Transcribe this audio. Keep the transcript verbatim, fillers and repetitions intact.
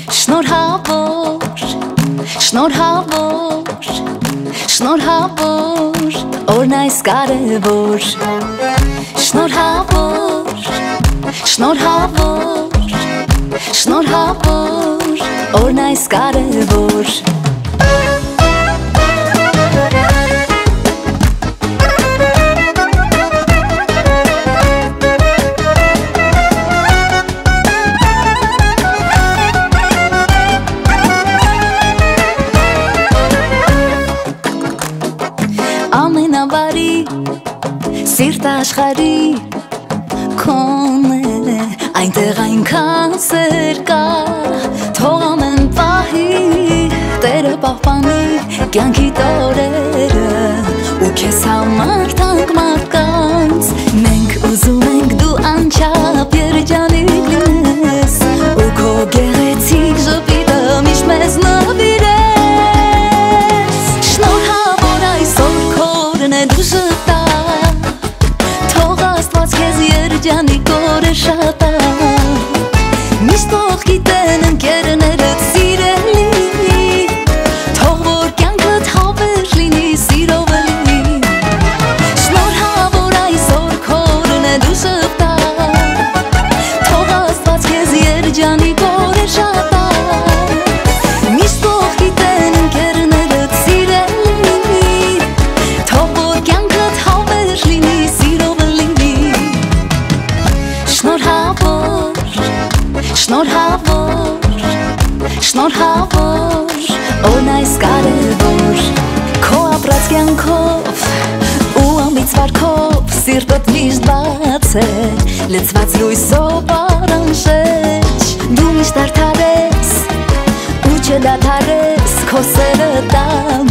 Շնորհավոր, շնորհավոր, շնորհավոր, օրն այս կարևոր Շնորհավոր, շնորհավոր, շնորհավոր, օրն այս կարևոր Ամենավարի սիրտ աշխարի քոն է այնտեղ այնքան սեր կա թող ամեն պահի Տերը պահպանի կյանքի տորերը ու քեզ համար թանկ մարդկանց մենք ուզում ենք դու անչափ երջանիկ լինես ու քո գեղեցիկ ժպիտը միշտ մեզ նվիրես Շնորհավոր այսօր քորն է դու ժպտա թող Աստված քեզ երջանիկ օրը շատա միշտ թող գիտեն ընկերներդ սիրելի թող որ կյանքդ հավեր լինի սիրով լինի Շնորհավոր այսօր քորն է դու ժպտա թող Աստված քեզ երջանիկ օրը շատա միշտ թող գիտեն ընկերներդ սիրելի թող որ կյանքդ հավեր լինի սիրով լինի Շնորհավոր Շնորհավոր, շնորհավոր, օրն այս կարևոր Քո ապրած կյանքով ու ամիծ վարքով Սիրտդ միշտ բաց է, լցված լույսով առանշեջ Դու միշտ արդար ես ու չդադարես Քո սերը տամ